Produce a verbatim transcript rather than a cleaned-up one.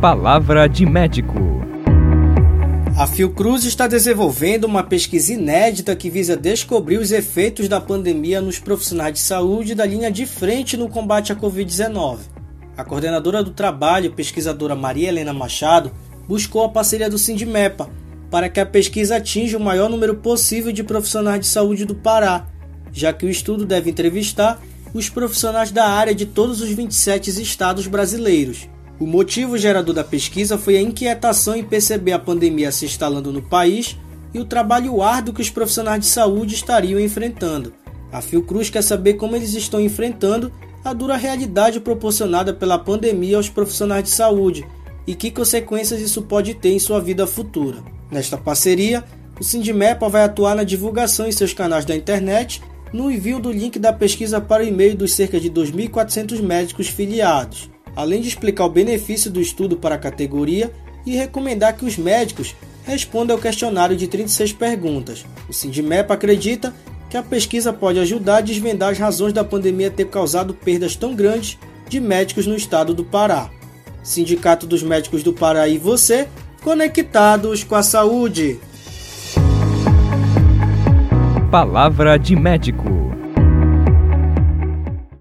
Palavra de médico. A Fiocruz está desenvolvendo uma pesquisa inédita que visa descobrir os efeitos da pandemia nos profissionais de saúde da linha de frente no combate à covid dezenove. A coordenadora do trabalho, pesquisadora Maria Helena Machado, buscou a parceria do Sindimepa para que a pesquisa atinja o maior número possível de profissionais de saúde do Pará, já que o estudo deve entrevistar os profissionais da área de todos os vinte e sete estados brasileiros. O motivo gerador da pesquisa foi a inquietação em perceber a pandemia se instalando no país e o trabalho árduo que os profissionais de saúde estariam enfrentando. A Fiocruz quer saber como eles estão enfrentando a dura realidade proporcionada pela pandemia aos profissionais de saúde e que consequências isso pode ter em sua vida futura. Nesta parceria, o Sindimepa vai atuar na divulgação em seus canais da internet, no envio do link da pesquisa para o e-mail dos cerca de dois mil e quatrocentos médicos filiados, além de explicar o benefício do estudo para a categoria e recomendar que os médicos respondam ao questionário de trinta e seis perguntas. O Sindimepa acredita que a pesquisa pode ajudar a desvendar as razões da pandemia ter causado perdas tão grandes de médicos no estado do Pará. Sindicato dos Médicos do Pará e você, conectados com a saúde. Palavra de médico.